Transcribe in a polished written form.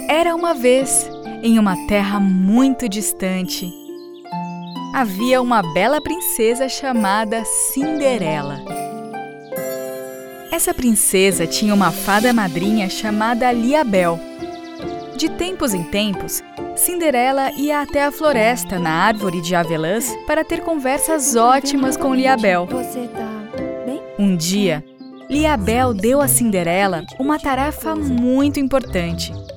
Era uma vez, em uma terra muito distante, havia uma bela princesa chamada Cinderela. Essa princesa tinha uma fada madrinha chamada Liabel. De tempos em tempos, Cinderela ia até a floresta na árvore de avelãs para ter conversas ótimas com Liabel. Um dia, Liabel deu a Cinderela uma tarefa muito importante.